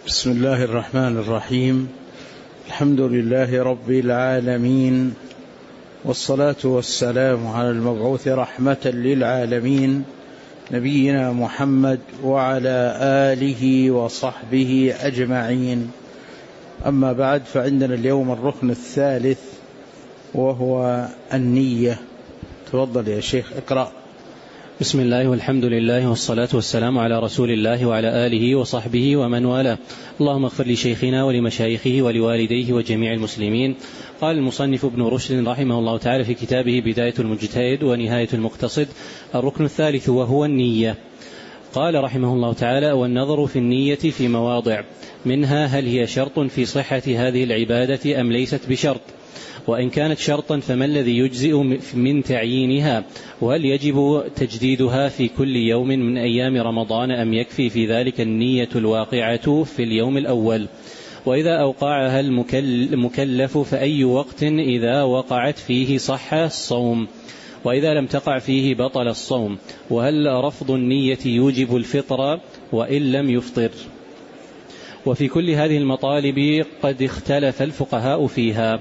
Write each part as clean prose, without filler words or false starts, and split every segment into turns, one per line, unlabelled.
بسم الله الرحمن الرحيم. الحمد لله رب العالمين، والصلاة والسلام على المبعوث رحمة للعالمين نبينا محمد وعلى آله وصحبه أجمعين. أما بعد، فعندنا اليوم الركن الثالث وهو النية. تفضل يا شيخ اقرأ.
بسم الله والحمد لله والصلاة والسلام على رسول الله وعلى آله وصحبه ومن والاه. اللهم اغفر لشيخنا ولمشايخه ولوالديه وجميع المسلمين. قال المصنف ابن رشد رحمه الله تعالى في كتابه بداية المجتهد ونهاية المقتصد: الركن الثالث وهو النية. قال رحمه الله تعالى: والنظر في النية في مواضع، منها هل هي شرط في صحة هذه العبادة أم ليست بشرط، وإن كانت شرطا فما الذي يجزئ من تعيينها، وهل يجب تجديدها في كل يوم من أيام رمضان أم يكفي في ذلك النية الواقعة في اليوم الأول، وإذا أوقعها المكلف فأي وقت إذا وقعت فيه صح الصوم، وإذا لم تقع فيه بطل الصوم، وهل رفض النية يوجب الفطر وإن لم يفطر. وفي كل هذه المطالب قد اختلف الفقهاء فيها.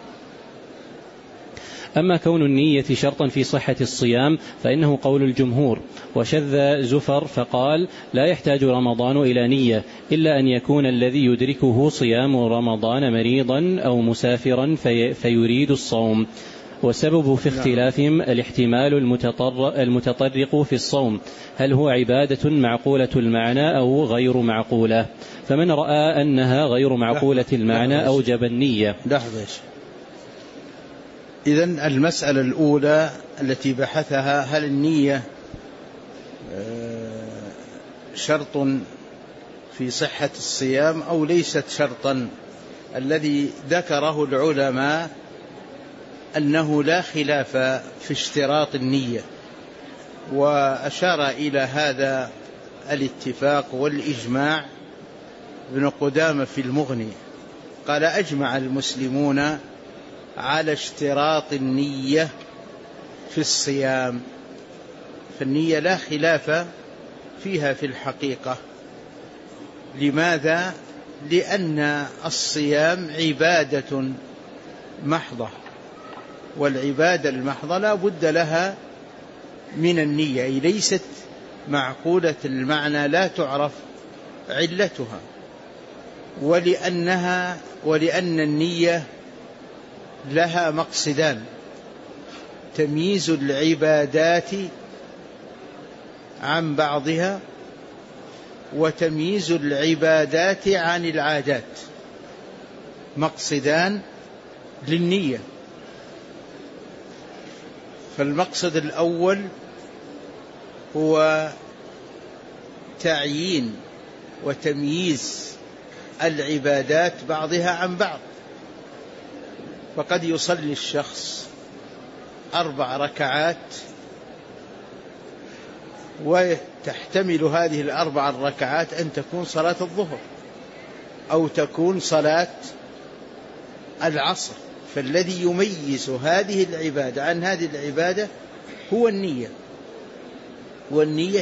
أما كون النية شرطا في صحة الصيام فإنه قول الجمهور، وشذ زفر فقال: لا يحتاج رمضان إلى نية إلا أن يكون الذي يدركه صيام رمضان مريضا أو مسافرا فيريد الصوم. والسبب في اختلافهم الاحتمال المتطرق في الصوم، هل هو عبادة معقولة المعنى أو غير معقولة، فمن رأى أنها غير معقولة المعنى أوجب النية.
إذن المسألة الأولى التي بحثها: هل النية شرط في صحة الصيام أو ليست شرطا؟ الذي ذكره العلماء أنه لا خلاف في اشتراط النية، وأشار إلى هذا الاتفاق والإجماع ابن قدامة في المغني، قال: أجمع المسلمون على اشتراط النية في الصيام، فالنية لا خلاف فيها في الحقيقة. لماذا؟ لأن الصيام عبادة محضة، والعبادة المحضة لا بد لها من النية، أي ليست معقولة المعنى لا تعرف علتها، ولأن النية لها مقصدان: تمييز العبادات عن بعضها، وتمييز العبادات عن العادات، مقصدان للنية. فالمقصد الأول هو تعيين وتمييز العبادات بعضها عن بعض، فقد يصلي الشخص 4 ركعات وتحتمل هذه 4 الركعات أن تكون صلاة الظهر أو تكون صلاة العصر، فالذي يميز هذه العبادة عن هذه العبادة هو النية، والنية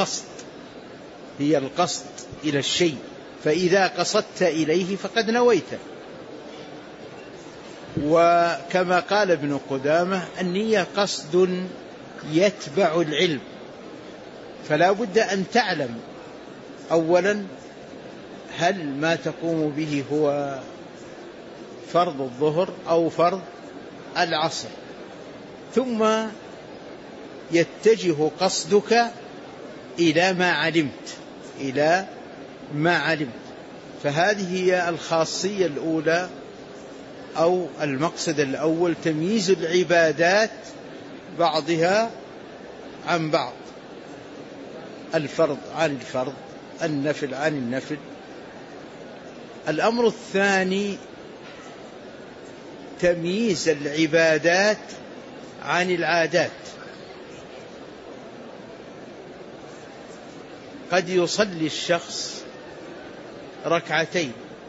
هي القصد إلى الشيء، فإذا قصدت إليه فقد نويته. وكما قال ابن قدامة: النية قصد يتبع العلم، فلا بد أن تعلم أولا هل ما تقوم به هو فرض الظهر أو فرض العصر، ثم يتجه قصدك إلى ما علمت. فهذه هي الخاصية الأولى أو المقصد الأول: تمييز العبادات بعضها عن بعض، الفرض عن الفرض، النفل عن النفل. الأمر الثاني: تمييز العبادات عن العادات. قد يصلي الشخص 2 ركعتين،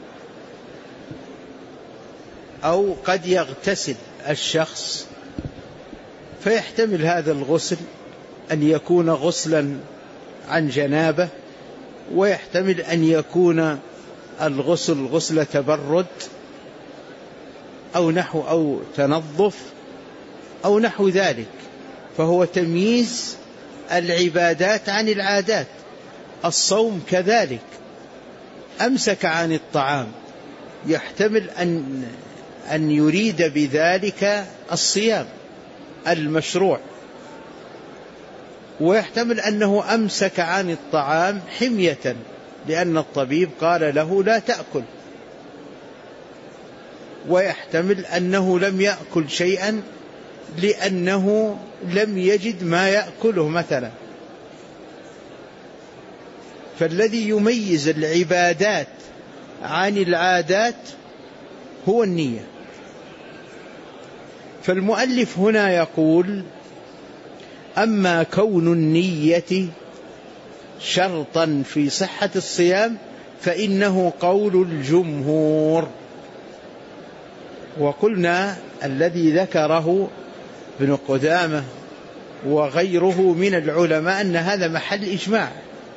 أو قد يغتسل الشخص فيحتمل هذا الغسل أن يكون غسلا عن جنابة، ويحتمل أن يكون الغسل غسل تبرد أو تنظف أو نحو ذلك، فهو تمييز العبادات عن العادات. الصوم كذلك، أمسك عن الطعام، يحتمل أن يريد بذلك الصيام المشروع، ويحتمل أنه أمسك عن الطعام حمية لأن الطبيب قال له لا تأكل، ويحتمل أنه لم يأكل شيئا لأنه لم يجد ما يأكله مثلا. فالذي يميز العبادات عن العادات هو النية. فالمؤلف هنا يقول: أما كون النية شرطا في صحة الصيام فإنه قول الجمهور. وقلنا الذي ذكره ابن قدامة وغيره من العلماء أن هذا محل إجماع،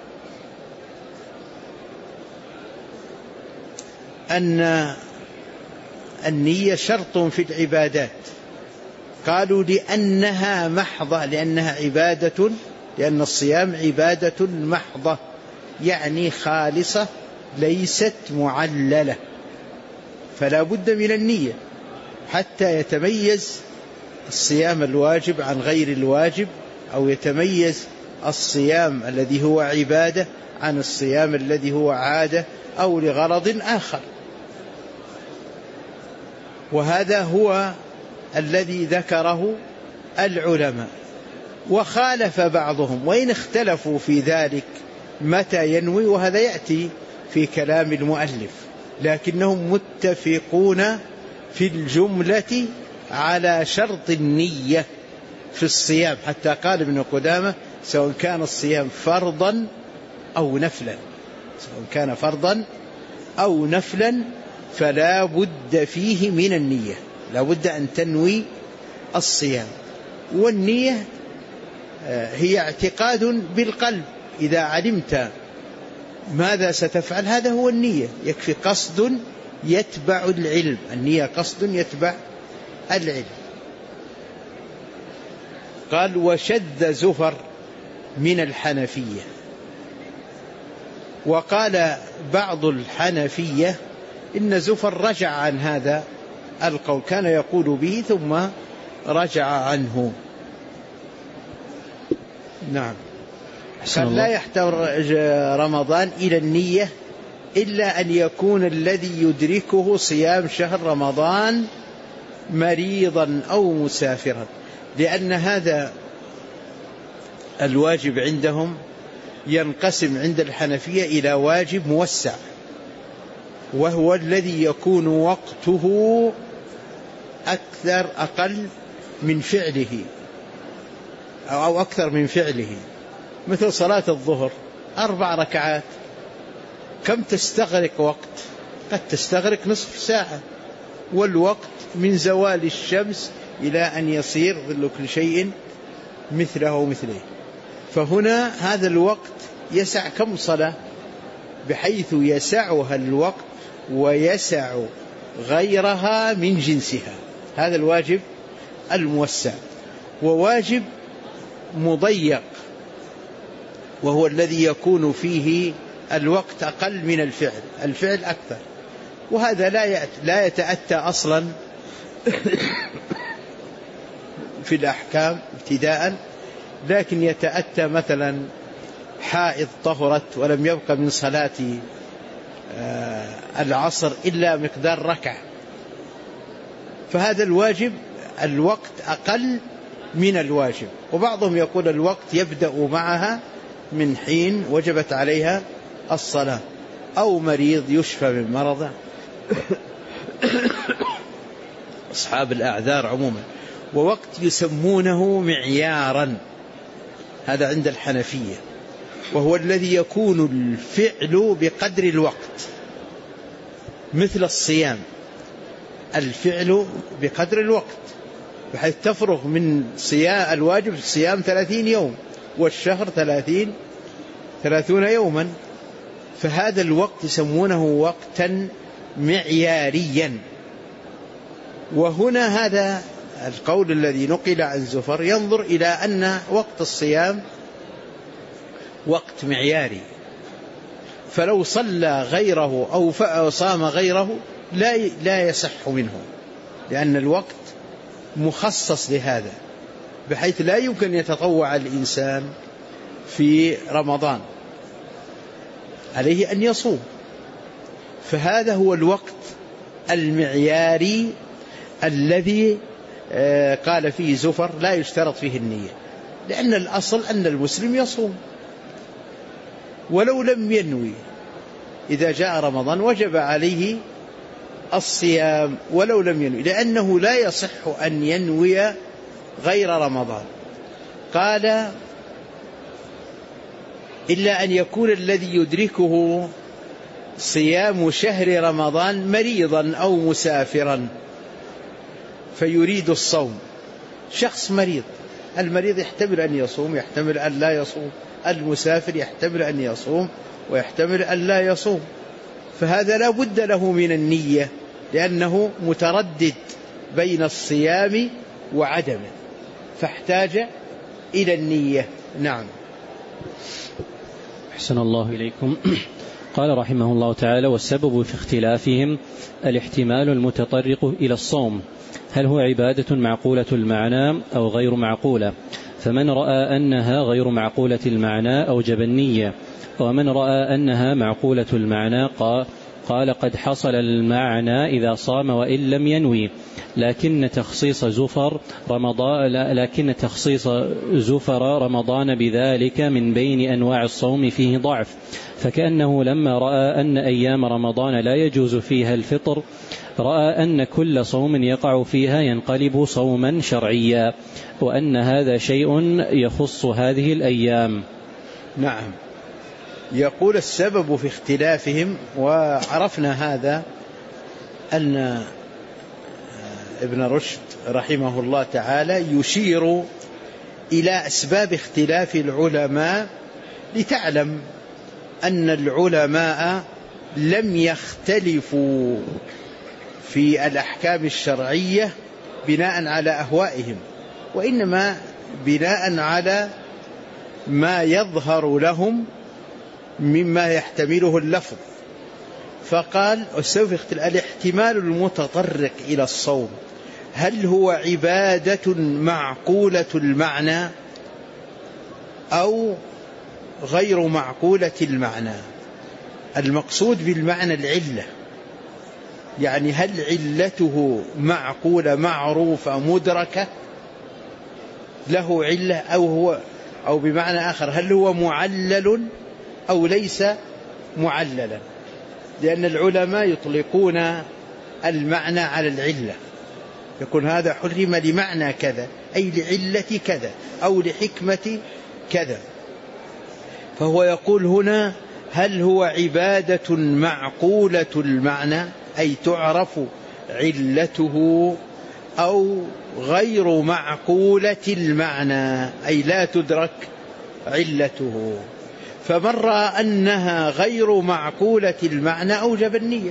أن النية شرط في العبادات. قالوا لأنها محضة، لأنها عبادة، لأن الصيام عبادة محضة، يعني خالصة ليست معللة، فلا بد من النية حتى يتميز الصيام الواجب عن غير الواجب، أو يتميز الصيام الذي هو عبادة عن الصيام الذي هو عادة أو لغرض آخر. وهذا هو الذي ذكره العلماء. وخالف بعضهم، وإن اختلفوا في ذلك متى ينوي، وهذا يأتي في كلام المؤلف، لكنهم متفقون في الجملة على شرط النية في الصيام، حتى قال ابن قدامة: سواء كان الصيام فرضا أو نفلا، سواء كان فرضا أو نفلا فلا بد فيه من النية، لا بد أن تنوي الصيام. والنية هي اعتقاد بالقلب، إذا علمت ماذا ستفعل هذا هو النية، يكفي قصد يتبع العلم، النية قصد يتبع العلم. قال: وشذ زفر من الحنفية. وقال بعض الحنفية إن زفر رجع عن هذا القول، كان يقول به ثم رجع عنه. نعم. قال: لا يحتاج رمضان إلى النية إلا أن يكون الذي يدركه صيام شهر رمضان مريضا أو مسافرا، لأن هذا الواجب عندهم ينقسم عند الحنفية إلى واجب موسع، وهو الذي يكون وقته أقل من فعله أو أكثر من فعله، مثل صلاة الظهر 4 ركعات، كم تستغرق وقت؟ قد تستغرق نصف ساعة، والوقت من زوال الشمس إلى أن يصير ظل كل شيء مثله ومثله. فهنا هذا الوقت يسع كم صلاة، بحيث يسعها الوقت ويسع غيرها من جنسها. هذا الواجب الموسع. وواجب مضيق وهو الذي يكون فيه الوقت أقل من الفعل أكثر، وهذا لا يتأتى أصلا في الأحكام ابتداء، لكن يتأتى مثلا حائض طهرت ولم يبق من صلاة العصر إلا مقدار ركعة، فهذا الواجب الوقت أقل من الواجب. وبعضهم يقول الوقت يبدأ معها من حين وجبت عليها الصلاة، أو مريض يشفى من مرضه أصحاب الأعذار عموما. ووقت يسمونه معيارا، هذا عند الحنفية، وهو الذي يكون الفعل بقدر الوقت، مثل الصيام الفعل بقدر الوقت، بحيث تفرغ من صيام الواجب الصيام 30 يوم، والشهر 30 يوما، فهذا الوقت يسمونه وقتا معياريا. وهنا هذا القول الذي نقل عن زفر ينظر إلى أن وقت الصيام وقت معياري، فلو صلى غيره أو صام غيره لا يصح منه، لأن الوقت مخصص لهذا، بحيث لا يمكن يتطوع الإنسان في رمضان، عليه أن يصوم. فهذا هو الوقت المعياري الذي قال فيه زفر لا يشترط فيه النية، لأن الأصل أن المسلم يصوم ولو لم ينوي. إذا جاء رمضان وجب عليه الصيام ولو لم ينوي، لأنه لا يصح أن ينوي غير رمضان. قال إلا أن يكون الذي يدركه صيام شهر رمضان مريضا أو مسافرا فيريد الصوم. شخص مريض، المريض يحتمل أن يصوم يحتمل أن لا يصوم، المسافر يحتمل أن يصوم ويحتمل أن لا يصوم، فهذا لا بد له من النية، لأنه متردد بين الصيام وعدمه، فاحتاج إلى النية. نعم.
أحسن الله إليكم. قال رحمه الله تعالى: والسبب في اختلافهم الاحتمال المتطرق إلى الصوم، هل هو عبادة معقولة المعنى أو غير معقولة؟ فمن رأى أنها غير معقولة المعنى أوجب النية، ومن رأى أنها معقولة المعنى قال قد حصل المعنى إذا صام وإن لم ينوي، لكن تخصيص زفر رمضان بذلك من بين أنواع الصوم فيه ضعف، فكأنه لما رأى أن أيام رمضان لا يجوز فيها الفطر رأى أن كل صوم يقع فيها ينقلب صوما شرعيا، وأن هذا شيء يخص هذه الأيام.
نعم. يقول السبب في اختلافهم، وعرفنا هذا أن ابن رشد رحمه الله تعالى يشير إلى أسباب اختلاف العلماء لتعلم أن العلماء لم يختلفوا في الأحكام الشرعية بناء على أهوائهم، وإنما بناء على ما يظهر لهم مما يحتمله اللفظ. فقال الاحتمال المتطرق إلى الصوم، هل هو عبادة معقولة المعنى أو غير معقولة المعنى؟ المقصود بالمعنى العلة، يعني هل علته معقولة معروفة مدركة له علة، أو بمعنى آخر هل هو معلل أو ليس معللا؟ لأن العلماء يطلقون المعنى على العلة، يكون هذا حرم لمعنى كذا، أي لعلة كذا أو لحكمة كذا. فهو يقول هنا هل هو عبادة معقولة المعنى أي تعرف علته، أو غير معقولة المعنى أي لا تدرك علته؟ فمن رأى أنها غير معقولة المعنى أوجب النية.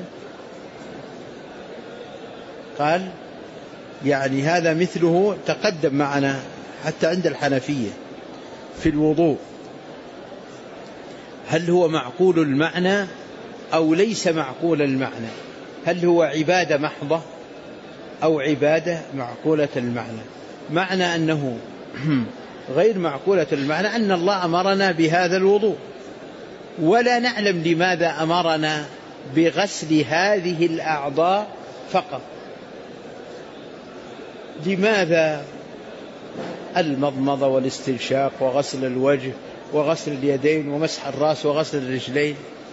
قال يعني هذا مثله تقدم معنا حتى عند الحنفية في الوضوء، هل هو معقول المعنى أو ليس معقول المعنى؟ هل هو عبادة محضة أو عبادة معقولة المعنى؟ معنى أنه غير معقولة المعنى أن الله أمرنا بهذا الوضوء، ولا نعلم لماذا أمرنا بغسل هذه الأعضاء فقط. لماذا المضمضة والاستنشاق وغسل الوجه وغسل اليدين ومسح الرأس وغسل الرجلين؟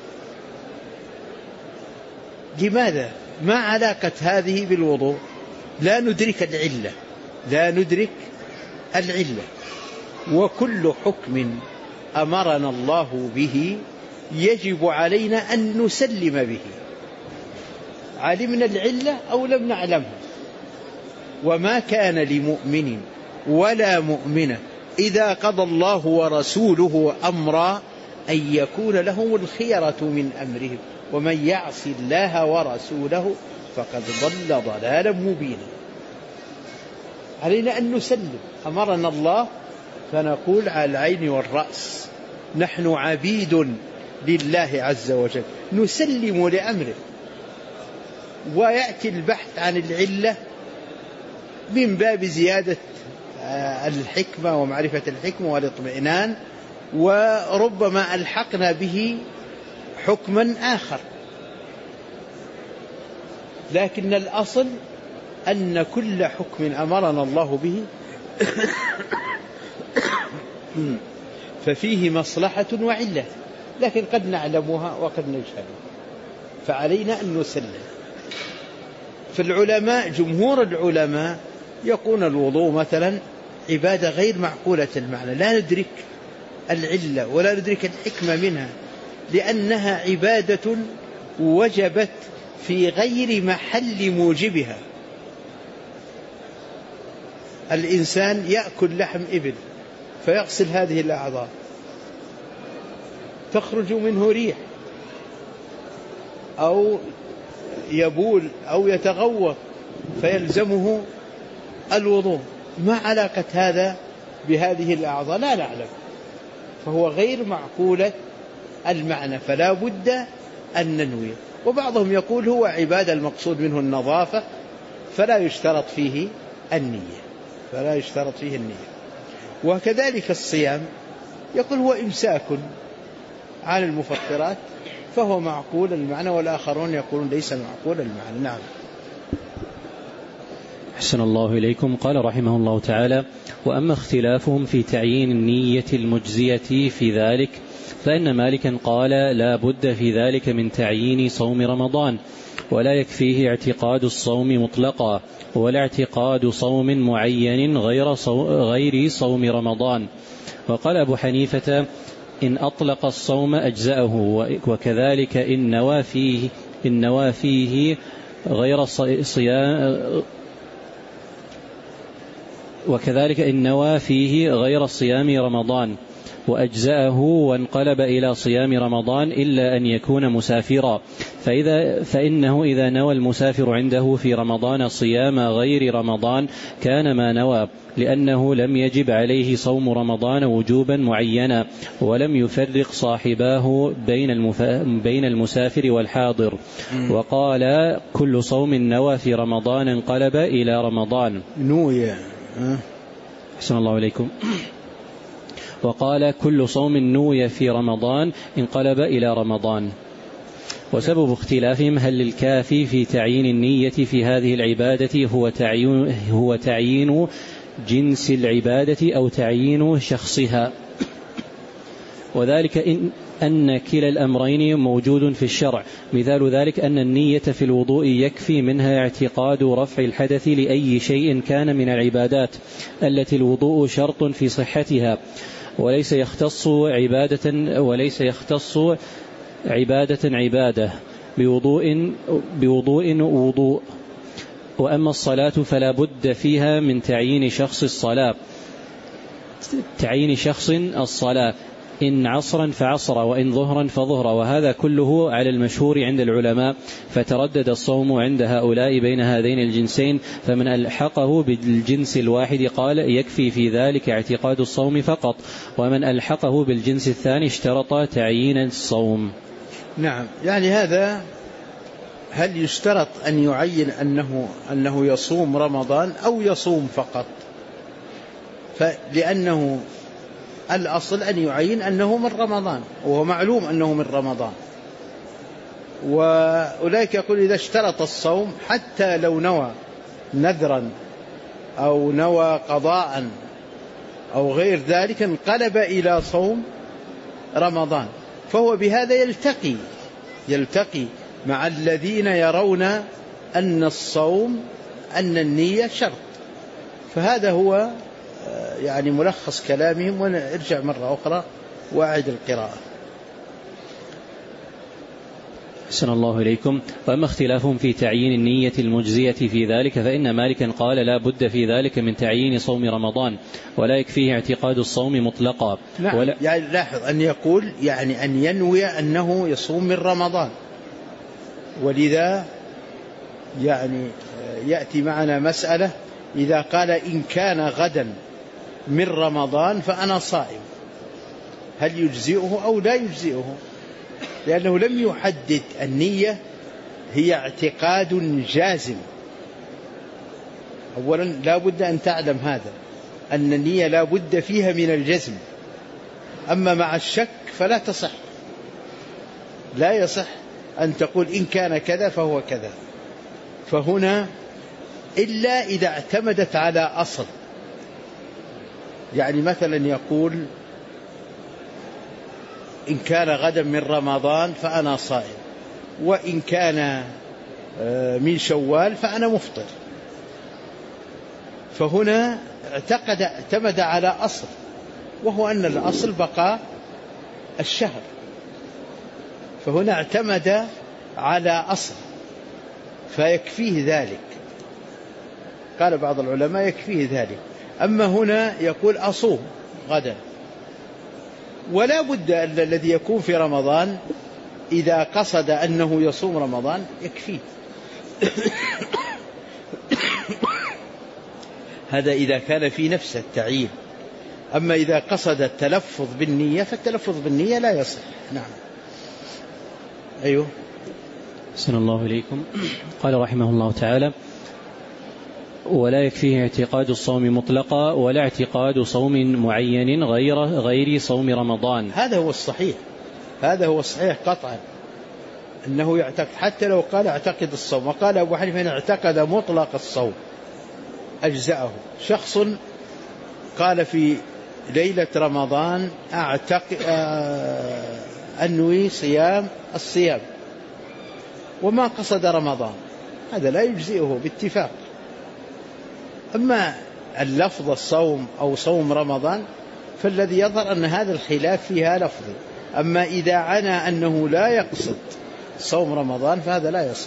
لماذا؟ ما علاقة هذه بالوضوء؟ لا ندرك العلة، لا ندرك العلة. وكل حكم أمرنا الله به يجب علينا أن نسلم به، علمنا العلة أو لم نعلمها. وما كان لمؤمن ولا مؤمنة إذا قضى الله ورسوله أمرا أن يكون لهم الخيرة من أمرهم ومن يعص الله ورسوله فقد ضل ضلالا مبينا. علينا أن نسلم، أمرنا الله فنقول على العين والرأس نحن عبيد لله عز وجل، نسلم لأمره. ويأتي البحث عن العلة من باب زيادة الحكمة ومعرفة الحكمة والاطمئنان، وربما ألحقنا به حكما آخر، لكن الأصل أن كل حكم أمرنا الله به ففيه مصلحة وعلة، لكن قد نعلمها وقد نجهلها، فعلينا أن نسلم. فالعلماء جمهور العلماء يقول الوضوء مثلا عبادة غير معقولة المعنى، لا ندرك العلة ولا ندرك الحكمة منها، لأنها عبادة وجبت في غير محل موجبها. الإنسان يأكل لحم إبل فيغسل هذه الأعضاء تخرج منه ريح، أو يبول أو يتغوط فيلزمه الوضوء. ما علاقة هذا بهذه الأعضاء؟ لا نعلم، فهو غير معقولة المعنى، فلا بد أن ننوي. وبعضهم يقول هو عبادة المقصود منه النظافة فلا يشترط فيه النية، وكذلك الصيام يقول هو إمساك عن المفطرات فهو معقول المعنى، والآخرون يقولون ليس معقول المعنى. نعم.
أحسن الله إليكم. قال رحمه الله تعالى: وأما اختلافهم في تعيين النية المجزية في ذلك فإن مالكا قال لا بد في ذلك من تعيين صوم رمضان، ولا يكفيه اعتقاد الصوم مطلقا، ولا اعتقاد صوم معين غير صوم رمضان. وقال أبو حنيفة إن أطلق الصوم أجزأه، وكذلك إن نوى فيه غير صيام، وكذلك إن نوى فيه غير صيام رمضان وأجزأه وانقلب إلى صيام رمضان إلا أن يكون مسافرا، فإنه إذا نوى المسافر عنده في رمضان صيام غير رمضان كان ما نوى، لأنه لم يجب عليه صوم رمضان وجوبا معينا، ولم يفرق صاحباه بين المسافر والحاضر. وقال كل صوم نوى في رمضان انقلب إلى رمضان
نوية.
أحسن الله إليكم. وقال كل صوم نوي في رمضان انقلب إلى رمضان. وسبب اختلافهم هل الكافي في تعيين النية في هذه العبادة هو تعيين جنس العبادة أو تعيين شخصها، وذلك أن كلا الأمرين موجود في الشرع. مثال ذلك أن النية في الوضوء يكفي منها اعتقاد رفع الحدث لأي شيء كان من العبادات التي الوضوء شرط في صحتها، وليس يختص عبادة بوضوء وضوء. وأما الصلاة فلا بد فيها من تعيين شخص الصلاة، إن عصرا فعصرا وإن ظهرا فظهرا، وهذا كله على المشهور عند العلماء. فتردد الصوم عند هؤلاء بين هذين الجنسين، فمن ألحقه بالجنس الواحد قال يكفي في ذلك اعتقاد الصوم فقط، ومن ألحقه بالجنس الثاني اشترط تعيين الصوم.
نعم، يعني هذا هل يشترط أن يعين أنه يصوم رمضان أو يصوم فقط؟ لأنه الأصل أن يعين أنه من رمضان، وهو معلوم أنه من رمضان. وأولئك يقول إذا اشترط الصوم حتى لو نوى نذرا أو نوى قضاء أو غير ذلك انقلب إلى صوم رمضان، فهو بهذا يلتقي مع الذين يرون أن الصوم أن النية شرط. فهذا هو يعني ملخص كلامهم. ونرجع مرة أخرى وأعد القراءة.
أحسن الله إليكم. وأما اختلافهم في تعيين النية المجزية في ذلك فإن مالكا قال لا بد في ذلك من تعيين صوم رمضان ولا يكفيه اعتقاد الصوم مطلقا.
يعني لاحظ أن يقول يعني أن ينوي أنه يصوم من رمضان، ولذا يعني يأتي معنا مسألة إذا قال إن كان غدا من رمضان فأنا صائم، هل يجزئه أو لا يجزئه؟ لأنه لم يحدد النية هي اعتقاد جازم. أولا لا بد أن تعلم هذا، أن النية لا بد فيها من الجزم، أما مع الشك فلا تصح، لا يصح أن تقول إن كان كذا فهو كذا. فهنا إلا إذا اعتمدت على أصل، يعني مثلا يقول إن كان غدا من رمضان فأنا صائم، وإن كان من شوال فأنا مفطر، فهنا اعتمد على أصل، وهو أن الأصل بقاء الشهر، فهنا اعتمد على أصل فيكفيه ذلك. قال بعض العلماء يكفيه ذلك. أما هنا يقول أصوم غدا، ولا بد أن الذي يكون في رمضان إذا قصد أنه يصوم رمضان يكفيه. هذا إذا كان في نفس التعيين. أما إذا قصد التلفظ بالنية فالتلفظ بالنية لا يصح. نعم. أيوه.
أحسن الله إليكم. قال رحمه الله تعالى ولا يكفيه اعتقاد الصوم مطلقا ولا اعتقاد صوم معين غير صوم رمضان.
هذا هو الصحيح، هذا هو الصحيح قطعا، أنه يعتقد، حتى لو قال اعتقد الصوم، وقال أبو حنيفة إن اعتقد مطلق الصوم أجزأه. شخص قال في ليلة رمضان أنوي الصيام وما قصد رمضان، هذا لا يجزئه باتفاق. أما اللفظ الصوم أو صوم رمضان فالذي يظهر أن هذا الخلاف فيها لفظي. أما إذا عنى أنه لا يقصد صوم رمضان فهذا لا يصح.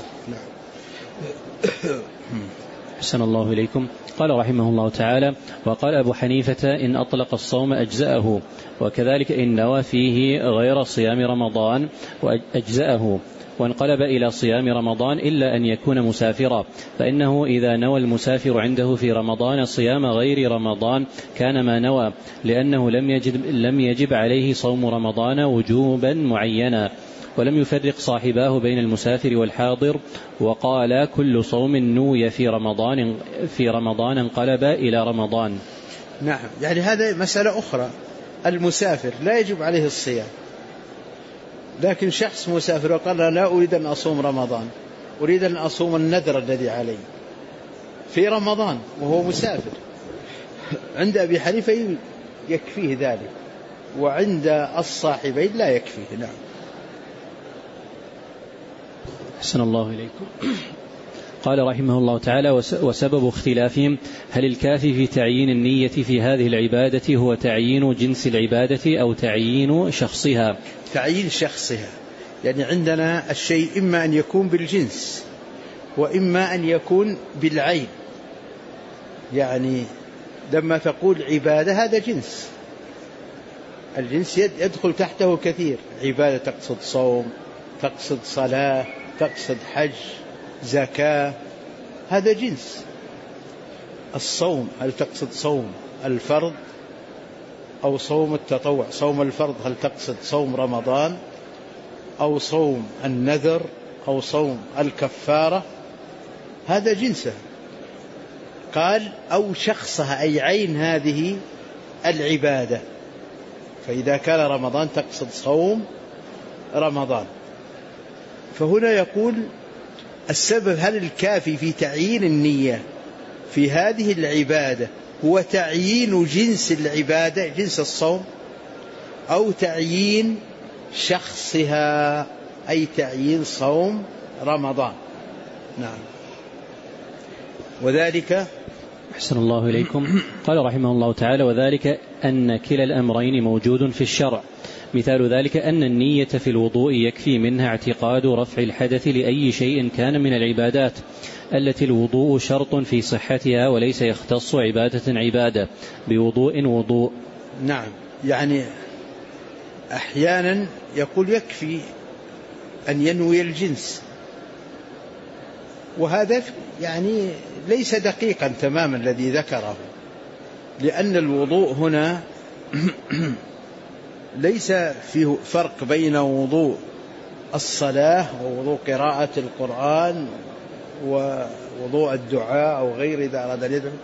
أحسن الله إليكم. قال رحمه الله تعالى وقال أبو حنيفة إن أطلق الصوم أجزأه، وكذلك إن نوى فيه غير صيام رمضان وأجزأه، وانقلب إلى صيام رمضان إلا أن يكون مسافرا، فإنه إذا نوى المسافر عنده في رمضان صيام غير رمضان كان ما نوى، لأنه لم يجب عليه صوم رمضان وجوبا معينا. ولم يفرق صاحباه بين المسافر والحاضر، وقال كل صوم نوي في رمضان انقلب إلى رمضان.
نعم، يعني هذا مسألة أخرى. المسافر لا يجب عليه الصيام، لكن شخص مسافر وقال لا أريد أن أصوم رمضان، أريد أن أصوم النذر الذي علي في رمضان وهو مسافر، عند أبي حنيفة يكفيه ذلك، وعند الصاحبين لا يكفيه. نعم.
أحسن الله إليكم. قال رحمه الله تعالى وسبب اختلافهم هل الكافي في تعيين النية في هذه العبادة هو تعيين جنس العبادة أو تعيين شخصها؟
تعيين شخصها، يعني عندنا الشيء إما أن يكون بالجنس وإما أن يكون بالعين. يعني لما تقول عبادة هذا جنس، الجنس يدخل تحته كثير، عبادة تقصد صوم، تقصد صلاة، تقصد حج، زكاة، هذا جنس. الصوم هل تقصد صوم الفرض أو صوم التطوع؟ صوم الفرض هل تقصد صوم رمضان أو صوم النذر أو صوم الكفارة؟ هذا جنسه. قال أو شخصها أي عين هذه العبادة، فإذا كان رمضان تقصد صوم رمضان. فهنا يقول السبب هل الكافي في تعيين النية في هذه العبادة هو تعيين جنس العبادة، جنس الصوم، أو تعيين شخصها أي تعيين صوم رمضان. نعم. وذلك
أحسن الله إليكم. قال رحمه الله تعالى وذلك أن كلا الأمرين موجود في الشرع، مثال ذلك أن النية في الوضوء يكفي منها اعتقاد رفع الحدث لأي شيء كان من العبادات التي الوضوء شرط في صحتها، وليس يختص عبادة بوضوء وضوء.
نعم، يعني أحيانا يقول يكفي أن ينوي الجنس، وهذا يعني ليس دقيقا تماما الذي ذكره، لأن الوضوء هنا ليس فيه فرق بين وضوء الصلاة ووضوء قراءة القرآن ووضوء الدعاء أو غير إذا أراد أن يدعو،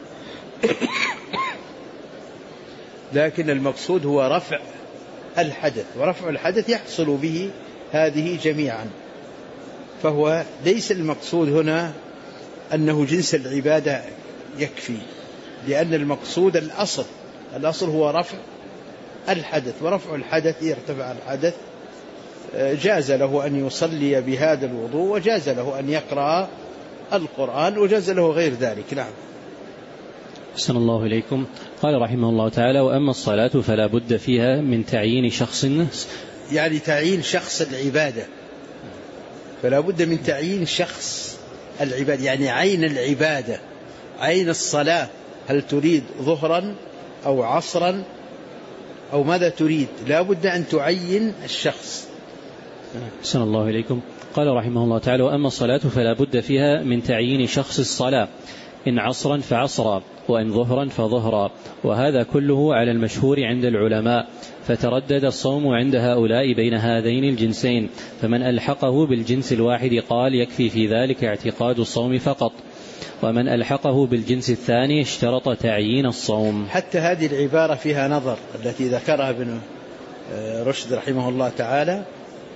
لكن المقصود هو رفع الحدث، ورفع الحدث يحصل به هذه جميعا. فهو ليس المقصود هنا أنه جنس العبادة يكفي، لأن المقصود الأصل هو رفع الحدث، ورفع الحدث يرتفع الحدث جاز له أن يصلي بهذا الوضوء، وجاز له أن يقرأ القرآن، وجاز له غير ذلك. نعم.
أحسن الله إليكم. قال رحمه الله تعالى: وأما الصلاة فلا بد فيها من تعيين شخص،
يعني تعيين شخص العبادة، فلا بد من تعيين شخص العبادة، يعني عين العبادة، عين الصلاة، هل تريد ظهرا أو عصرا أو ماذا تريد؟ لا بد أن تعين الشخص.
أحسن الله إليكم. قال رحمه الله تعالى: وأما الصلاة فلا بد فيها من تعيين شخص الصلاة، إن عصرا فعصرا، وإن ظهرا فظهرا، وهذا كله على المشهور عند العلماء. فتردد الصوم عند هؤلاء بين هذين الجنسين، فمن ألحقه بالجنس الواحد قال يكفي في ذلك اعتقاد الصوم فقط، ومن ألحقه بالجنس الثاني اشترط تعيين الصوم.
حتى هذه العبارة فيها نظر التي ذكرها ابن رشد رحمه الله تعالى،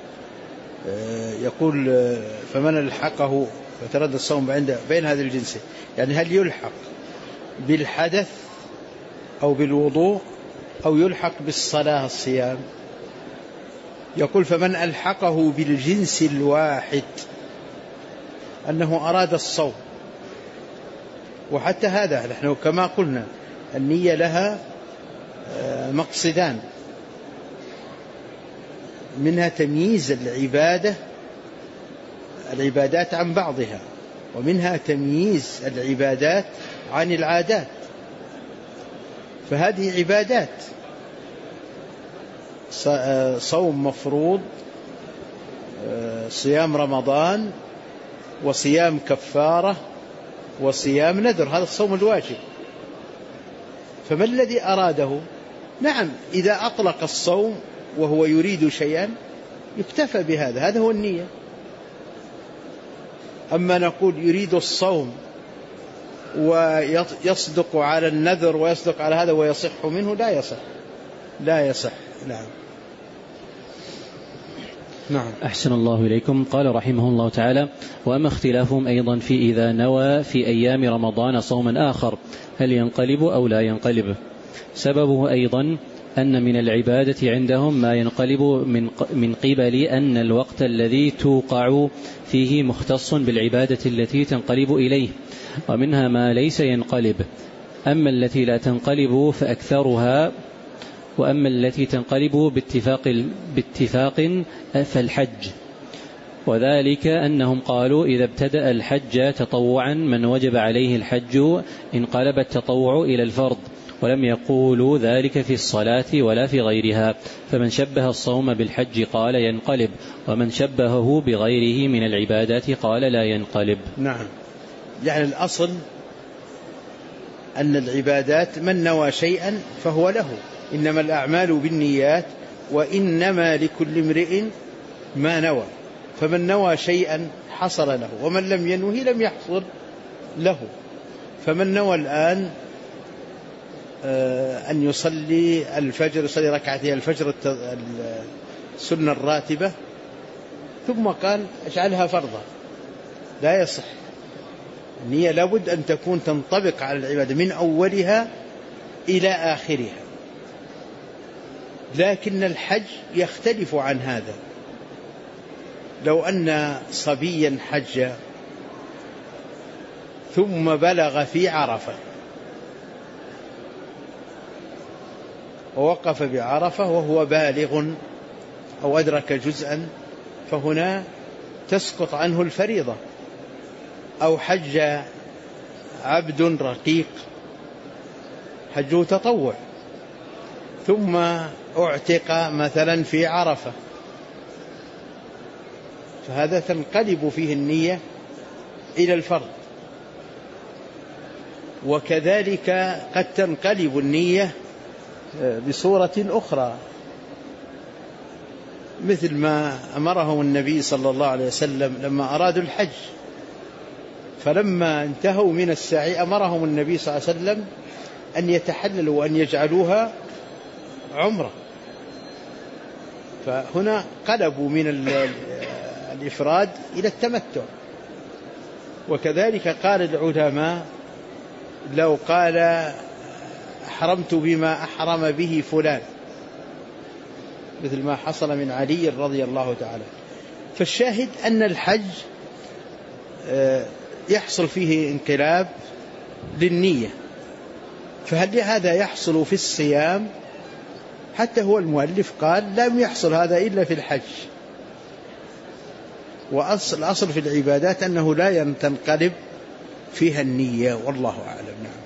يقول فمن ألحقه فتردد الصوم بين هذه الجنسين، يعني هل يلحق بالحدث أو بالوضوء أو يلحق بالصلاة الصيام؟ يقول فمن ألحقه بالجنس الواحد أنه أراد الصوم، وحتى هذا نحن كما قلنا النية لها مقصدان، منها تمييز العبادات عن بعضها، ومنها تمييز العبادات عن العادات. فهذه عبادات، صوم مفروض، صيام رمضان، وصيام كفارة، وصيام نذر، هذا الصوم الواجب. فما الذي أراده؟ نعم، إذا أطلق الصوم وهو يريد شيئا يكتفى بهذا، هذا هو النية. أما نقول يريد الصوم ويصدق على النذر ويصدق على هذا ويصح منه، لا يصح. نعم.
أحسن الله إليكم. قال رحمه الله تعالى: وأما اختلافهم أيضا في إذا نوى في أيام رمضان صوما آخر هل ينقلب أو لا ينقلب؟ سببه أيضا أن من العبادة عندهم ما ينقلب من قبل أن الوقت الذي توقع فيه مختص بالعبادة التي تنقلب إليه، ومنها ما ليس ينقلب. أما التي لا تنقلب فأكثرها، وأما التي تنقلب باتفاق فالحج، وذلك أنهم قالوا إذا ابتدأ الحج تطوعا من وجب عليه الحج انقلب التطوع إلى الفرض، ولم يقولوا ذلك في الصلاة ولا في غيرها. فمن شبه الصوم بالحج قال ينقلب، ومن شبهه بغيره من العبادات قال لا ينقلب.
نعم، يعني الأصل أن العبادات من نوى شيئا فهو له، إنما الأعمال بالنيات وإنما لكل امرئ ما نوى. فمن نوى شيئا حصل له، ومن لم ينوه لم يحصل له. فمن نوى الآن أن يصلي الفجر، يصلي ركعتي الفجر السنة الراتبة، ثم قال اجعلها فرضا، لا يصح. النية لابد أن تكون تنطبق على العبادة من أولها إلى آخرها. لكن الحج يختلف عن هذا. لو أن صبيا حج ثم بلغ في عرفة ووقف بعرفة وهو بالغ أو أدرك جزءا فهنا تسقط عنه الفريضة. أو حج عبد رقيق حجه تطوع ثم اعتق مثلا في عرفة، فهذا تنقلب فيه النية إلى الفرض. وكذلك قد تنقلب النية بصورة أخرى، مثل ما أمرهم النبي صلى الله عليه وسلم لما أرادوا الحج، فلما انتهوا من السعي أمرهم النبي صلى الله عليه وسلم أن يتحللوا وأن يجعلوها عمرة، فهنا قلبوا من الإفراد إلى التمتع. وكذلك قال العلماء لو قال أحرمت بما أحرم به فلان، مثل ما حصل من علي رضي الله تعالى. فالشاهد أن الحج يحصل فيه انقلاب للنية، فهل هذا يحصل في الصيام؟ حتى هو المؤلف قال لم يحصل هذا إلا في الحج. وأصل في العبادات أنه لا تنقلب فيها النية، والله أعلم. نعم.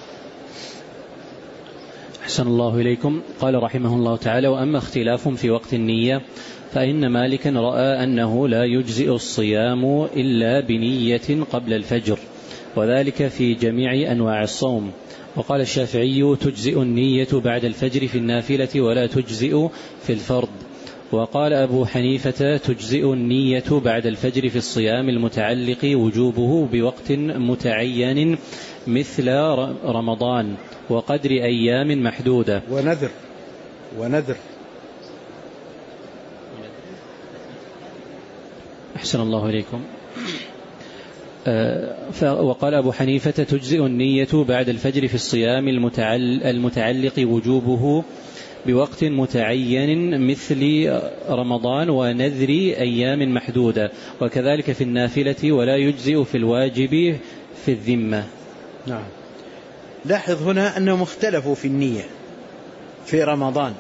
أحسن الله إليكم. قال رحمه الله تعالى: وأما اختلاف في وقت النية فإن مالكا رأى أنه لا يجزئ الصيام إلا بنية قبل الفجر، وذلك في جميع أنواع الصوم. وقال الشافعي: تجزئ النية بعد الفجر في النافلة ولا تجزئ في الفرض. وقال أبو حنيفة: تجزئ النية بعد الفجر في الصيام المتعلق وجوبه بوقت متعين مثل رمضان وقدر أيام محدودة
ونذر.
أحسن الله إليكم. وقال أبو حنيفة: تجزئ النية بعد الفجر في الصيام المتعلق وجوبه بوقت متعين مثل رمضان ونذر أيام محدودة، وكذلك في النافلة، ولا يجزئ في الواجب في الذمة.
نعم. لاحظ هنا أنهم اختلفوا في النية في رمضان،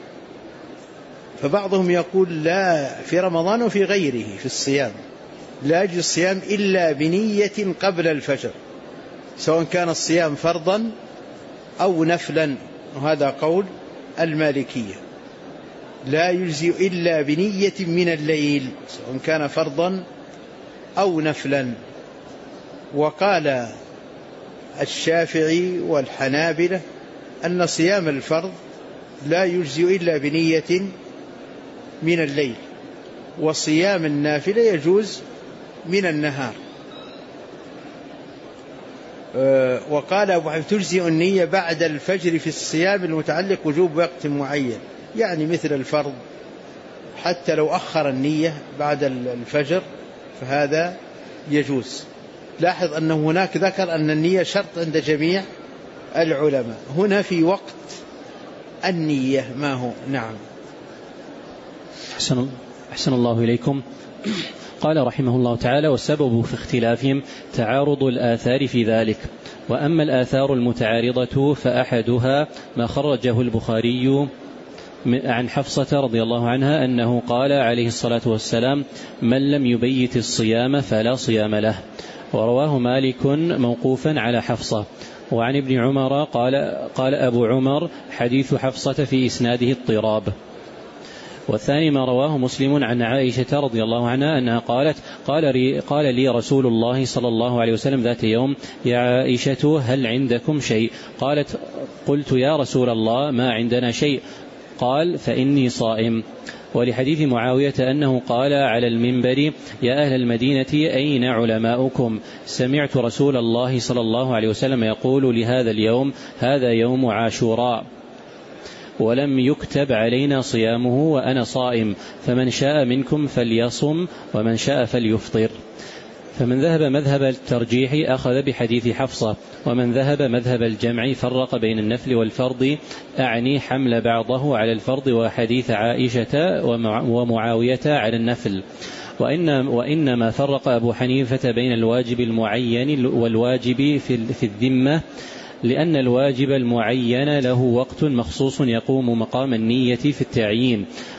فبعضهم يقول لا في رمضان وفي غيره في الصيام لا يجوز الصيام إلا بنية قبل الفجر، سواء كان الصيام فرضا أو نفلا، وهذا قول المالكية. لا يجزئ إلا بنية من الليل، سواء كان فرضا أو نفلا. وقال الشافعي والحنابلة أن صيام الفرض لا يجزئ إلا بنية من الليل، وصيام النافلة يجوز من النهار. وقال أبو حنيفة: تجزئ النية بعد الفجر في الصيام المتعلق وجوب وقت معين، يعني مثل الفرض، حتى لو أخر النية بعد الفجر فهذا يجوز. لاحظ أنه هناك ذكر أن النية شرط عند جميع العلماء، هنا في وقت النية ما هو. نعم.
أحسن الله إليكم. قال رحمه الله تعالى: والسبب في اختلافهم تعارض الآثار في ذلك. وأما الآثار المتعارضة فأحدها ما خرجه البخاري عن حفصة رضي الله عنها أنه قال عليه الصلاة والسلام: من لم يبيت الصيام فلا صيام له. ورواه مالك موقوفا على حفصة. وعن ابن عمر قال أبو عمر: حديث حفصة في إسناده اضطراب. والثاني ما رواه مسلم عن عائشة رضي الله عنها أنها قالت: قال لي رسول الله صلى الله عليه وسلم ذات يوم: يا عائشة هل عندكم شيء؟ قالت: قلت يا رسول الله ما عندنا شيء. قال: فإني صائم. ولحديث معاوية أنه قال على المنبر: يا أهل المدينة أين علماؤكم؟ سمعت رسول الله صلى الله عليه وسلم يقول لهذا اليوم: هذا يوم عاشوراء، ولم يكتب علينا صيامه وأنا صائم، فمن شاء منكم فليصم ومن شاء فليفطر. فمن ذهب مذهب الترجيح أخذ بحديث حفصة، ومن ذهب مذهب الجمع فرق بين النفل والفرض، أعني حمل بعضه على الفرض وحديث عائشة ومعاوية على النفل. وإنما فرق أبو حنيفة بين الواجب المعين والواجب في الذمة، لأن الواجب المعين له وقت مخصوص يقوم مقام النية في التعيين،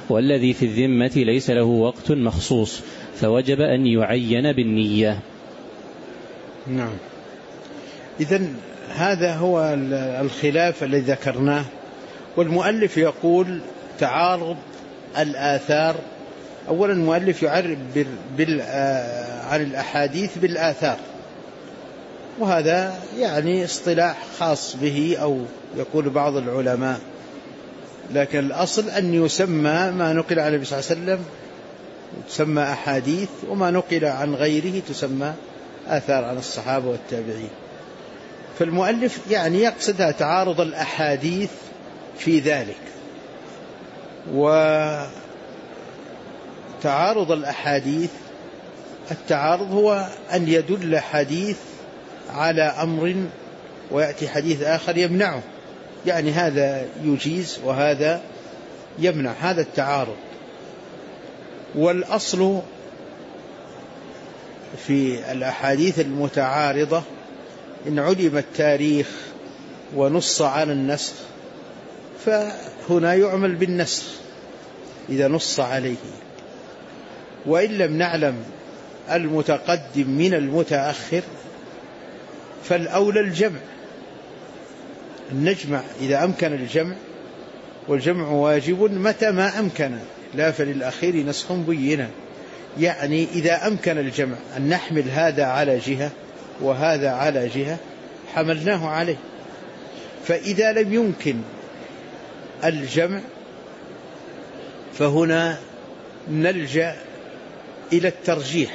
والذي في الذمة ليس له وقت مخصوص فوجب أن يعين بالنية.
نعم. إذن هذا هو الخلاف الذي ذكرناه. والمؤلف يقول تعارض الآثار. أولا المؤلف يعرب عن الأحاديث بالآثار، وهذا يعني اصطلاح خاص به أو يقول بعض العلماء، لكن الأصل أن يسمى ما نقل عن النبي صلى الله عليه وسلم تسمى أحاديث، وما نقل عن غيره تسمى آثار عن الصحابة والتابعين. فالمؤلف يعني يقصدها تعارض الأحاديث في ذلك. وتعارض الأحاديث، التعارض هو أن يدل حديث على أمر ويأتي حديث آخر يمنعه، يعني هذا يجيز وهذا يمنع، هذا التعارض. والأصل في الأحاديث المتعارضة إن علم التاريخ ونص على النسخ فهنا يعمل بالنسخ إذا نص عليه، وإن لم نعلم المتقدم من المتأخر فالأولى الجمع، نجمع إذا أمكن الجمع، والجمع واجب متى ما أمكن، لا فللأخير نسخ بينا. يعني إذا أمكن الجمع أن نحمل هذا على جهة وهذا على جهة حملناه عليه. فإذا لم يمكن الجمع فهنا نلجأ إلى الترجيح،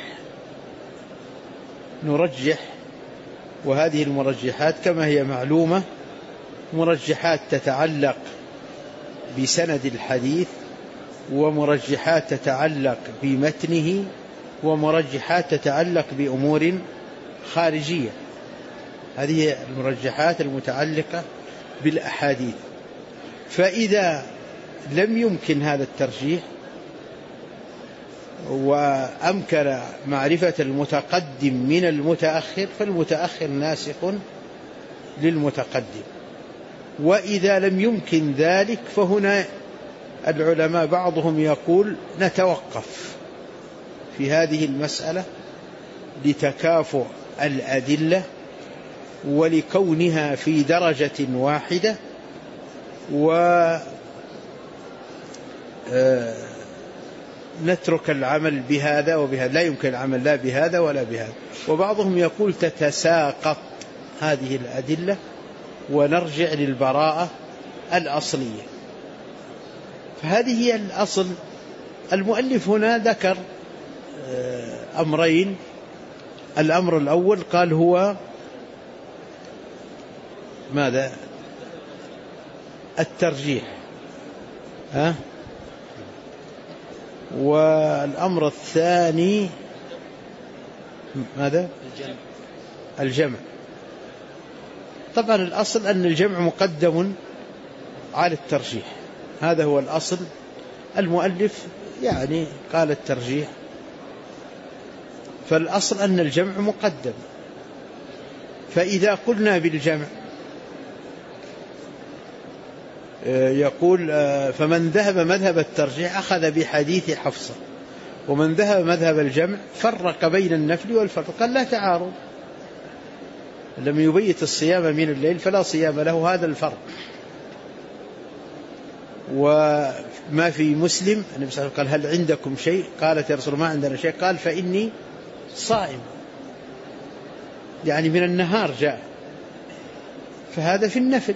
نرجح. وهذه المرجحات كما هي معلومة مرجحات تتعلق بسند الحديث، ومرجحات تتعلق بمتنه، ومرجحات تتعلق بأمور خارجية. هذه المرجحات المتعلقة بالأحاديث. فإذا لم يمكن هذا الترجيح وأمكن معرفة المتقدم من المتأخر فالمتأخر ناسخ للمتقدم. وإذا لم يمكن ذلك فهنا العلماء بعضهم يقول نتوقف في هذه المسألة لتكافؤ الأدلة ولكونها في درجة واحدة، ونترك العمل بهذا وبهذا، لا يمكن العمل لا بهذا ولا بهذا. وبعضهم يقول تتساقط هذه الأدلة ونرجع للبراءة الأصلية. فهذه هي الأصل. المؤلف هنا ذكر أمرين. الأمر الأول قال هو ماذا؟ الترجيح، والأمر الثاني ماذا؟ الجمع. طبعا الأصل أن الجمع مقدم على الترجيح، هذا هو الأصل. المؤلف يعني قال الترجيح، فالأصل أن الجمع مقدم. فإذا قلنا بالجمع يقول فمن ذهب مذهب الترجيح أخذ بحديث حفصة، ومن ذهب مذهب الجمع فرق بين النفل والفرض. قال لا تعارض، لم يبيت الصيام من الليل فلا صيام له، هذا الفرق. وما في مسلم النبي صلى الله عليه وسلم قال هل عندكم شيء؟ قالت يا رسول الله ما عندنا شيء. قال فإني صائم، يعني من النهار جاء، فهذا في النفل.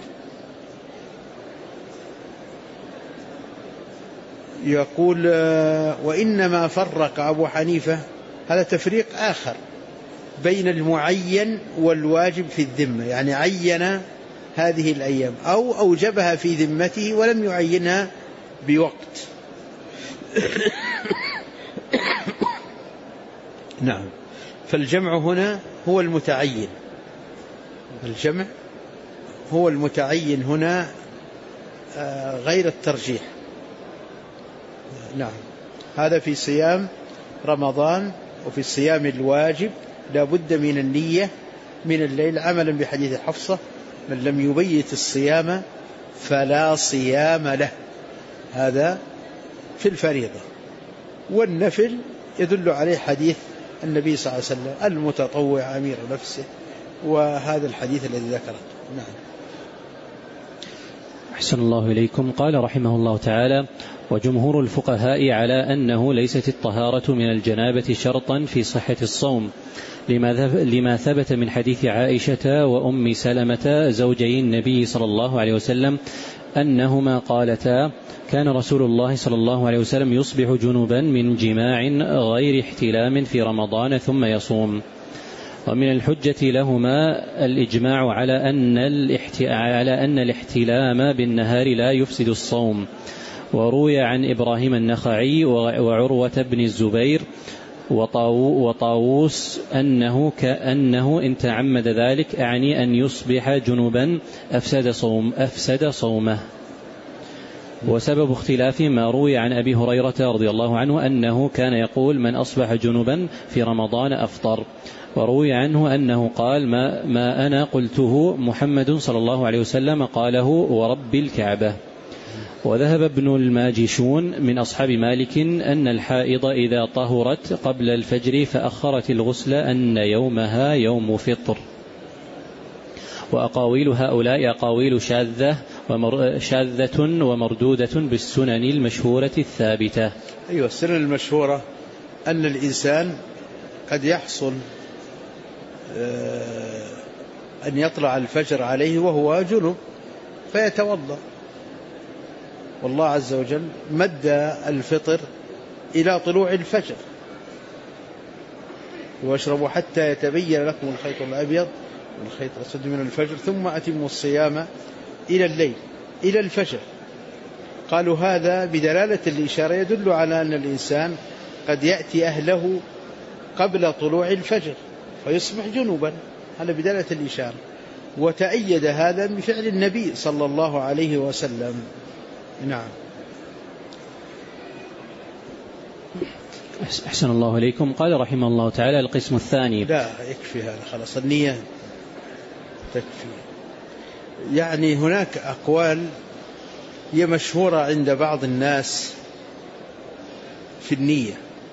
يقول وإنما فرق أبو حنيفة، هذا تفريق آخر بين المعين والواجب في الذمة، يعني عين هذه الأيام أو أوجبها في ذمته ولم يعينها بوقت. نعم. فالجمع هنا هو المتعين، الجمع هو المتعين هنا غير الترجيح. نعم. هذا في صيام رمضان. وفي الصيام الواجب لا بد من النية من الليل، عملا بحديث حفصة من لم يبيت الصيام فلا صيام له. هذا في الفريضة، والنفل يدل عليه حديث النبي صلى الله عليه وسلم المتطوع أمير نفسه، وهذا الحديث الذي ذكره. نعم.
أحسن الله إليكم. قال رحمه الله تعالى: وجمهور الفقهاء على أنه ليست الطهارة من الجنابة شرطا في صحة الصوم، لما ثبت من حديث عائشة وأم سلمة زوجي النبي صلى الله عليه وسلم أنهما قالتا: كان رسول الله صلى الله عليه وسلم يصبح جنبا من جماع غير احتلام في رمضان ثم يصوم. ومن الحجة لهما الإجماع على أن الاحتلام بالنهار لا يفسد الصوم. وروي عن إبراهيم النخعي وعروة بن الزبير وطاووس أنه إن تعمد ذلك أعني أن يصبح جنبا أفسد صومه. وسبب اختلاف ما روي عن أبي هريرة رضي الله عنه أنه كان يقول: من أصبح جنبا في رمضان أفطر. وروي عنه أنه قال: ما أنا قلته، محمد صلى الله عليه وسلم قاله ورب الكعبة. وذهب ابن الماجشون من أصحاب مالك أن الحائض إذا طهرت قبل الفجر فأخرت الغسل أن يومها يوم فطر. وأقاويل هؤلاء أقاويل شاذة ومردودة بالسنن المشهورة الثابتة.
أيوة، السنن المشهورة أن الإنسان قد يحصل أن يطلع الفجر عليه وهو جنب فيتوضأ، والله عز وجل مد الفطر إلى طلوع الفجر: واشربوا حتى يتبين لكم الخيط الأبيض والخيط الأسود من الفجر ثم أتموا الصيام إلى الليل إلى الفجر. قالوا هذا بدلالة الإشارة يدل على أن الإنسان قد يأتي أهله قبل طلوع الفجر فيصبح جنوبا، هذا بدلالة الإشارة. وتأيد هذا بفعل النبي صلى الله عليه وسلم. نعم.
أحسن الله إليكم. قال رحمه الله تعالى: القسم الثاني.
لا يكفي هذا، خلاص النية تكفي. يعني هناك أقوال هي مشهورة عند بعض الناس في النية،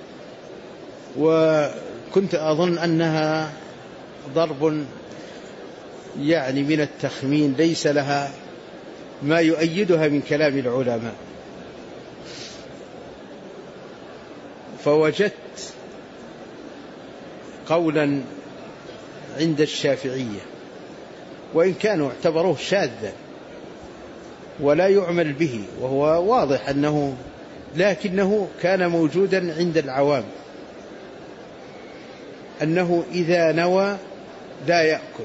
وكنت أظن أنها ضرب يعني من التخمين ليس لها ما يؤيدها من كلام العلماء. فوجدت قولا عند الشافعية، وإن كانوا اعتبروه شاذا ولا يعمل به، وهو واضح أنه لكنه كان موجودا عند العوام، أنه إذا نوى لا يأكل.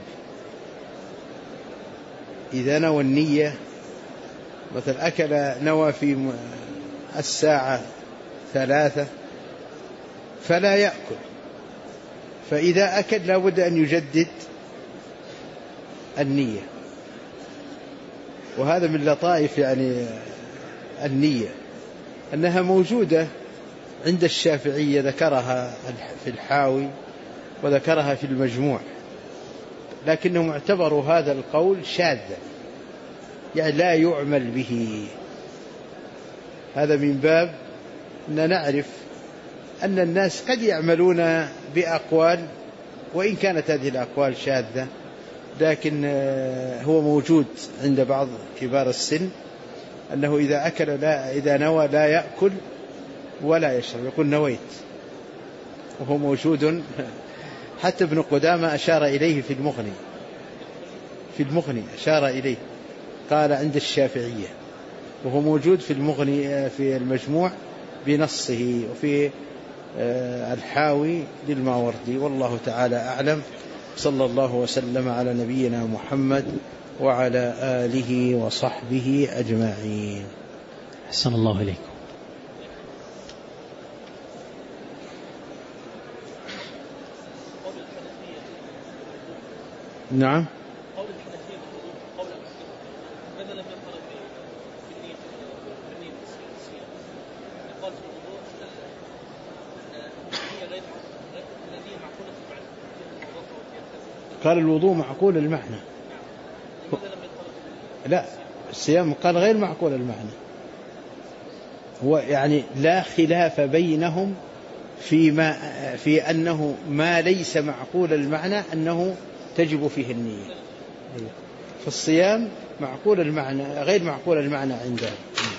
إذا نوى النية، مثلا أكل نوى في الساعة 3 فلا يأكل، فإذا أكل لا بد أن يجدد النية. وهذا من لطائف يعني النية أنها موجودة عند الشافعية، ذكرها في الحاوي وذكرها في المجموع، لكنهم اعتبروا هذا القول شاذا يعني لا يعمل به. هذا من باب أن نعرف أن الناس قد يعملون بأقوال وإن كانت هذه الأقوال شاذة، لكن هو موجود عند بعض كبار السن أنه إذا أكل إذا نوى لا يأكل ولا يشرب، يقول نويت، وهو موجود. حتى ابن قدامة أشار إليه في المغني أشار إليه، قال عند الشافعية، وهو موجود في المغني في المجموع بنصه، وفي الحاوي للماوردي. والله تعالى أعلم. صلى الله وسلم على نبينا محمد وعلى آله وصحبه أجمعين.
أحسن الله إليكم.
نعم. قال الوضوء معقول المعنى. لا، الصيام قال غير معقول المعنى. هو يعني لا خلاف بينهم في أنه ما ليس معقول المعنى أنه تجب فيه النية. في الصيام معقول المعنى غير معقول المعنى عندهم.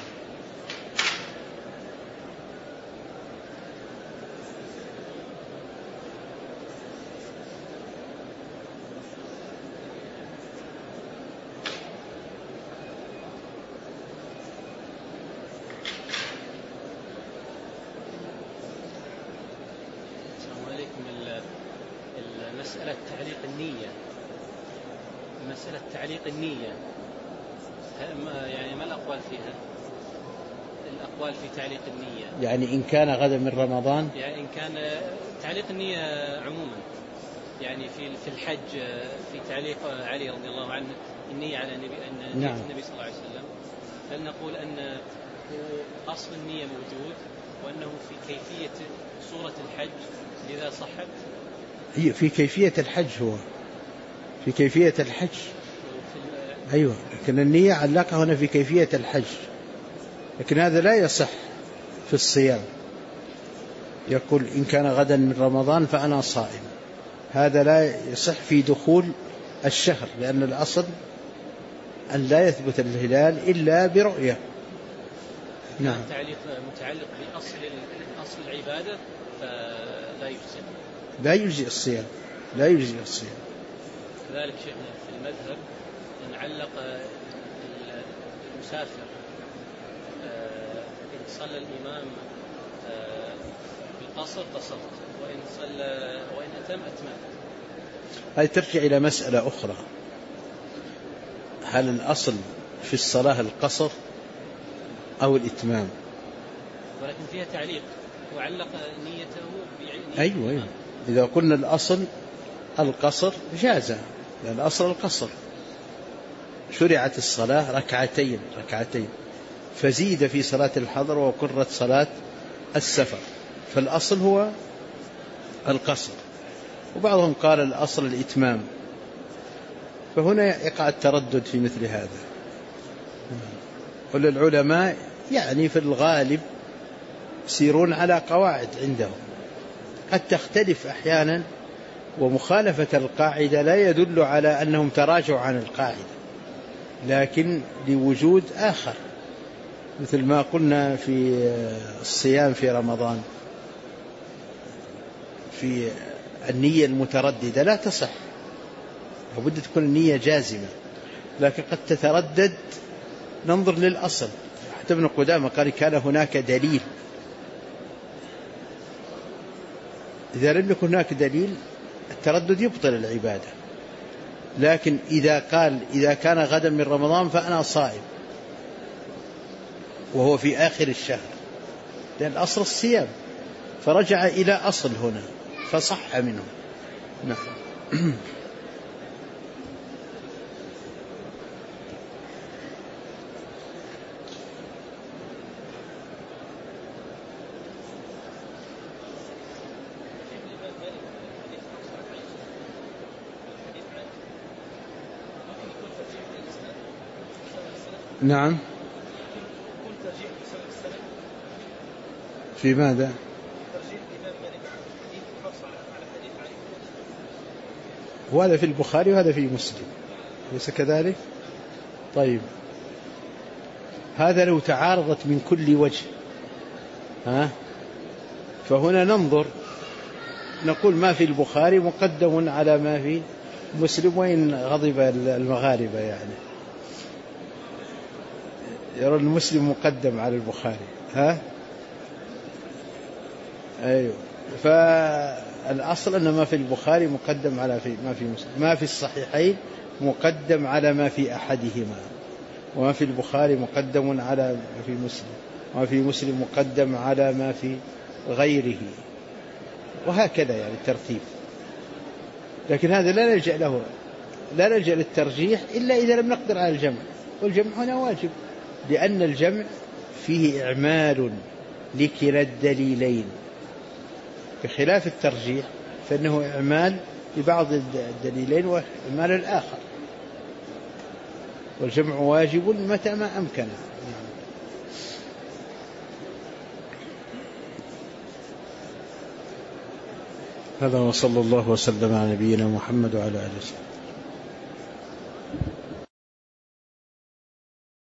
مسألة تعليق النية يعني ما الأقوال فيها؟ الأقوال في تعليق النية
يعني إن كان غدا من رمضان،
يعني إن كان تعليق النية عموما، يعني في الحج في تعليق علي رضي الله عنه النية على النبي النبي صلى الله عليه وسلم، هل نقول أن أصل النية موجود وأنه في كيفية صورة الحج لذا صحت؟
هي في كيفية الحج، هو في كيفية الحج. أيوة، لكن النية علقها هنا في كيفية الحج، لكن هذا لا يصح في الصيام. يقول إن كان غدا من رمضان فأنا صائم، هذا لا يصح في دخول الشهر، لأن الأصل أن لا يثبت الهلال إلا برؤية.
نعم. تعليق متعلق بأصل العبادة فلا يجزئ،
لا يجزئ الصيام، لا يجزئ الصيام.
كذلك شيخنا في المذهب إن علق المسافر إن صلى الإمام بالقصر قصرت، وإن أتم أتمت.
هذه ترجع إلى مسألة أخرى، هل الأصل في الصلاة القصر أو الإتمام؟
ولكن فيها تعليق وعلق نيته بنية.
أيوة. إذا قلنا الأصل القصر جاز، لأن الأصل القصر. شرعت الصلاة ركعتين فزيد في صلاة الحضر وقرت صلاة السفر، فالأصل هو القصر، وبعضهم قال الأصل الإتمام، فهنا يقع التردد في مثل هذا. كل العلماء يعني في الغالب يسيرون على قواعد عندهم، قد تختلف أحيانا، ومخالفة القاعدة لا يدل على أنهم تراجعوا عن القاعدة، لكن لوجود آخر، مثل ما قلنا في الصيام في رمضان، في النية المترددة لا تصح، لابد تكون النية جازمة، لكن قد تتردد. ننظر للأصل، حتى ابن قدامة قال كان هناك دليل. إذا لم يكن هناك دليل التردد يبطل العبادة. لكن إذا قال إذا كان غدا من رمضان فأنا صائم وهو في آخر الشهر، لأن الأصل الصيام، فرجع إلى أصل هنا فصح منه. نعم. نعم. في ماذا؟ وهذا في البخاري وهذا في مسلم، ليس كذلك؟ طيب، هذا لو تعارضت من كل وجه فهنا ننظر نقول ما في البخاري مقدم على ما في مسلم، وإن غضب المغاربة يعني يرى المسلم مقدم على البخاري. أيوه، فالأصل أن ما في البخاري مقدم على ما في مسلم، ما في الصحيحين مقدم على ما في أحدهما، وما في البخاري مقدم على ما في مسلم، وما في مسلم مقدم على ما في غيره، وهكذا يعني الترتيب. لكن هذا لا نلجأ للترجيح إلا إذا لم نقدر على الجمع، والجمع هنا واجب، لأن الجمع فيه إعمال لكلا الدليلين، بخلاف الترجيح فإنه إعمال لبعض الدليلين وإعمال الآخر، والجمع واجب متى ما أمكن. هذا وصلى الله وسلم على نبينا محمد وعلى آله وسلم.